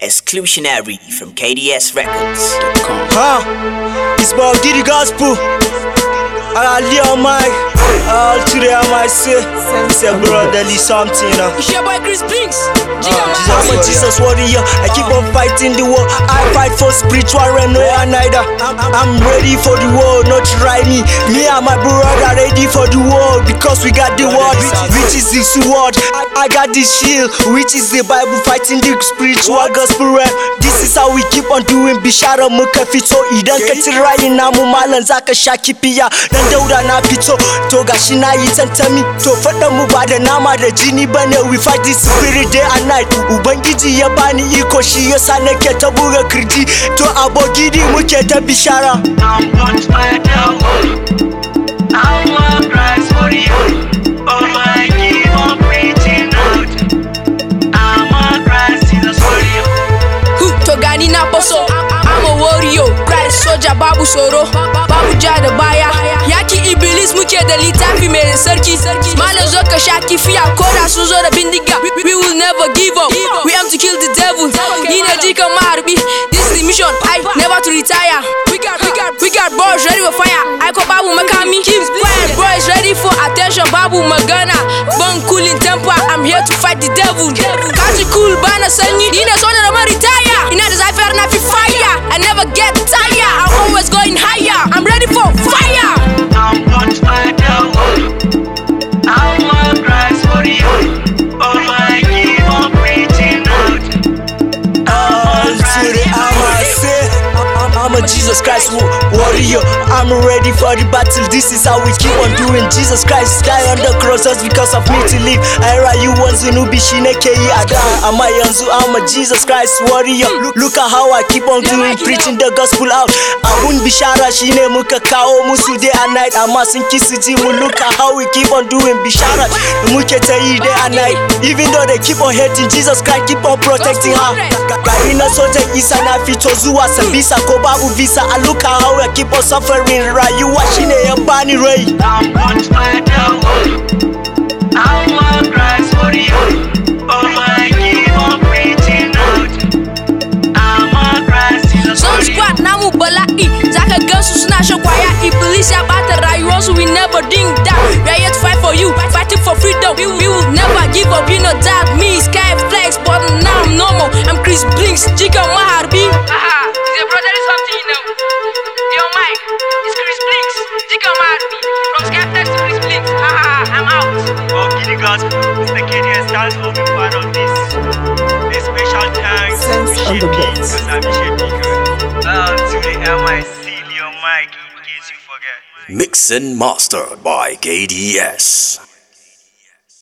Exclusionary from KDS Records. It's about the gospel. I live on my all today I might say brotherly something. It's your boy Chris Blinks. I'm a Jesus warrior. I keep on fighting the war. I fight for spiritual realm, no neither. I'm ready for the war, not try me. Me and my brother ready for the war because we got the word, which is the sword. I got the shield, which is the Bible, fighting the spiritual gospel realm. This is how we keep on doing. Bishara muka fito idan ka tirayi namu malan zaka sha kifiya. Dan Dauda na fito to gashi na yi tantami. To faɗan mu ba da nama da jini bane. We fight this spirit day and night. Ubangiji ya bani iko shi yasa nake ta buga kirji. To abogidi muke ta bishara. I'm going to fight the war. I'm a Christ warrior. Oh my, keep on preaching out. I'm a Christ Jesus warrior. To gani na poso, I'm a warrior. Christ soldier babu soro, babu ja da baya. Yaki Iblis muke da littafi mai sarki. Malam zo ka sha kifiya ko da sun zo da bindiga. We will never give up. We aim to kill the devil. Ni ne jikan maharbi. This is the mission. I never to retire. We got boys ready for fire. I call babu makami. Keep quiet, boys ready for attention. Babu magana. Bang cool in temper. I'm here to fight the devil. Kaji cool bana sanyi. Ni ne so da ma retire. Ina da zafiyar na fi fire. I never get tired. I'm always going higher. I'm ready for fire. I'm going to fight the war. I'm a Christ warrior. Oh my, keep on preaching out. All today I might say I'm a Jesus Christ warrior. I'm ready for the battle. This is how we keep on doing. Jesus Christ die on the cross just because of me to live. I rayu wanzu nubi shine ke yi ada. Amma yanzu I'm a Jesus Christ warrior. Look at how I keep on doing, preaching the gospel out. Abun bishara shine muka kawo musu day and night. Amma sun kisi ji mu. Look at how we keep on doing bishara muke ta yi day and night. Even though they keep on hating, Jesus Christ keep on protecting her. Gari na sojan Isa na fito zuwa Sambisa ko babu visa. I look at how I keep on suffering. Rayuwa shine ya bani rai. I'm going to fight the war. I'm a Christ warrior. Oh my, keep on preaching out. I'm a Christ Jesus Some warrior. squad namu bala'i. Zaka gansu suna shan kwaya. Iblis ya bata rayuwarsu. We never ding that. We are here to fight for you, fighting for freedom. We will never give up. You know that me Sky Flex, but now I'm normal. I'm Chris Blinks, Jikan Maharbi. The brother is something you know. Yo Mike, it's Chris Blinks, Jikan Maharbi. From Sky Flex to Chris Blinks. I'm out. Oh, the gospel. Mr. KDS stands for being part of this. A special thanks to on the beats. because I'm Shepico. To the MIC, Leo Mike, in case you forget. Mix and mastered by KDS.